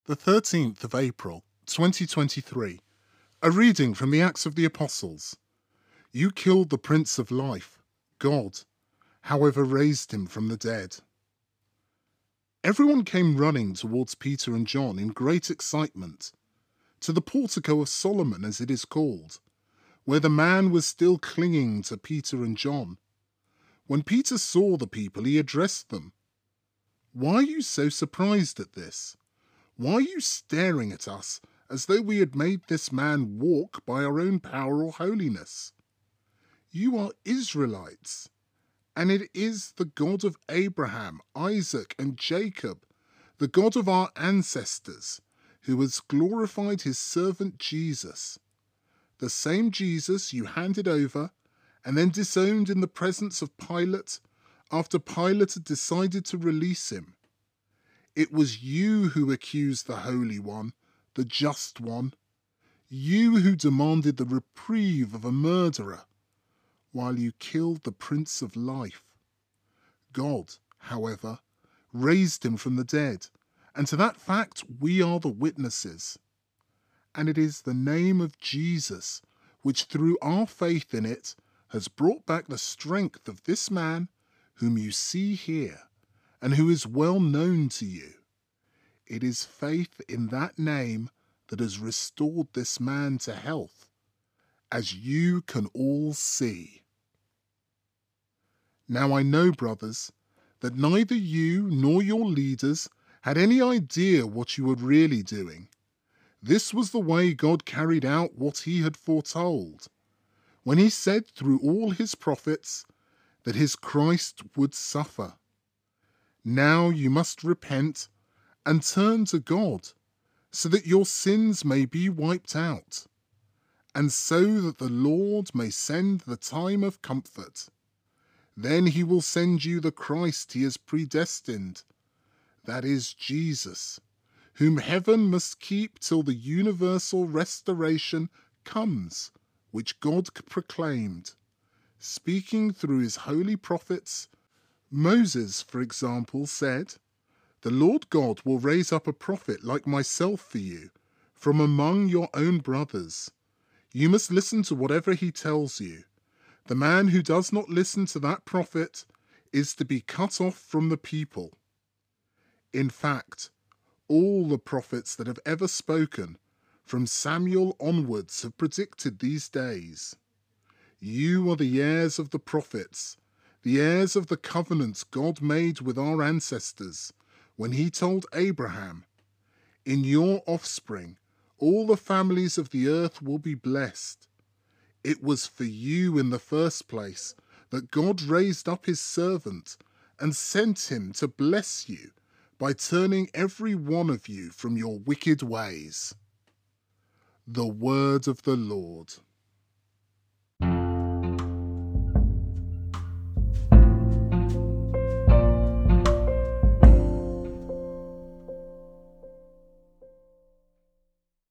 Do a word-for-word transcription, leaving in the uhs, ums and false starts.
The thirteenth of April, twenty twenty-three. A reading from the Acts of the Apostles. You killed the Prince of Life. God, however, raised him from the dead. Everyone came running towards Peter and John in great excitement, to the portico of Solomon, as it is called, where the man was still clinging to Peter and John. When Peter saw the people, he addressed them. Why are you so surprised at this? Why are you staring at us as though we had made this man walk by our own power or holiness? You are Israelites, and it is the God of Abraham, Isaac, and Jacob, the God of our ancestors, who has glorified his servant Jesus. The same Jesus you handed over and then disowned in the presence of Pilate after Pilate had decided to release him. It was you who accused the Holy One, the Just One. You who demanded the reprieve of a murderer, while you killed the Prince of Life. God, however, raised him from the dead, and to that fact we are the witnesses. And it is the name of Jesus which, through our faith in it, has brought back the strength of this man whom you see here, and who is well known to you. It is faith in that name that has restored this man to health, as you can all see. Now I know, brothers, that neither you nor your leaders had any idea what you were really doing. This was the way God carried out what he had foretold, when he said through all his prophets that his Christ would suffer. Now you must repent and turn to God, so that your sins may be wiped out, and so that the Lord may send the time of comfort. Then he will send you the Christ he has predestined, that is Jesus, whom heaven must keep till the universal restoration comes, which God proclaimed, speaking through his holy prophets. Moses, for example, said, "The Lord God will raise up a prophet like myself for you, from among your own brothers. You must listen to whatever he tells you. The man who does not listen to that prophet is to be cut off from the people." In fact, all the prophets that have ever spoken, from Samuel onwards, have predicted these days. You are the heirs of the prophets, the heirs of the covenant God made with our ancestors, when he told Abraham, "In your offspring all the families of the earth will be blessed." It was for you in the first place that God raised up his servant and sent him to bless you by turning every one of you from your wicked ways. The word of the Lord.